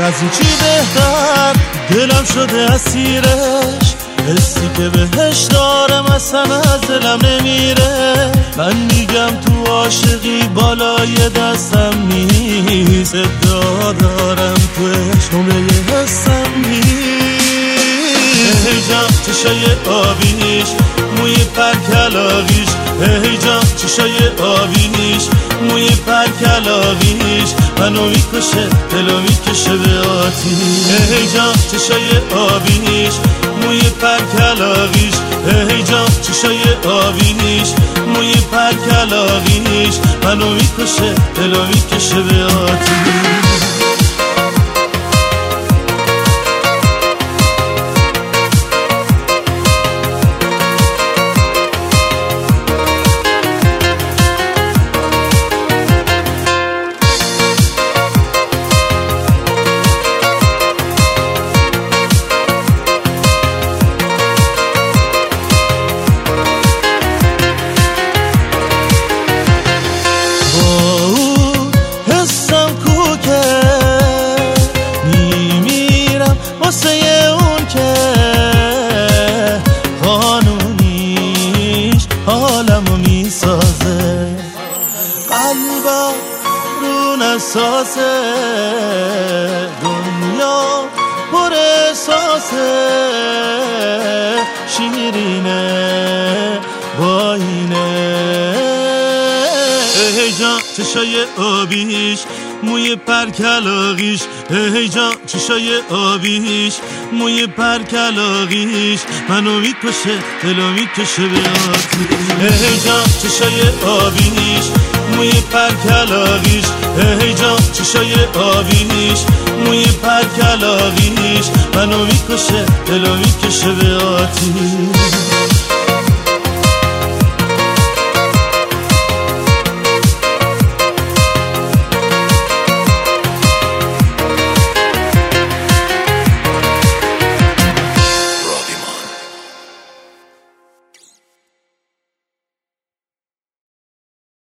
از این چی بهتر دلم شده اسیرش، حسی که بهش دارم اصلا از دلم نمیره. من میگم تو عاشقی بالای دستم نیست، ادعا دارم توش نمره حسم نیست. ای جان چشای آبیش، موی پرکلاقیش، ای جان چشای آبیش، موی پرکلاقیش، منو میکشه دلو میکشه به آتیش. ای جان چشای آبیش، موی پرکلاقیش، ای جان چشای آبیش، موی پرکلاقیش، منو میکشه دلو میکشه به آتیش. واسه اون که قانونیش حالمو میسازه، قلبم رون اساسه، دنیا پر احساسه، شیرینه با اینه. ای جان چشای آبیش، موی پرکلاقیش، ای جان چشای آبیش، موی پرکلاقیش، منو میکشه دلو میکشه به آتیش. ای جان چشای آبیش، موی پرکلاقیش، ای جان چشای آبیش، موی پرکلاقیش، منو میکشه دلو میکشه به آتیش.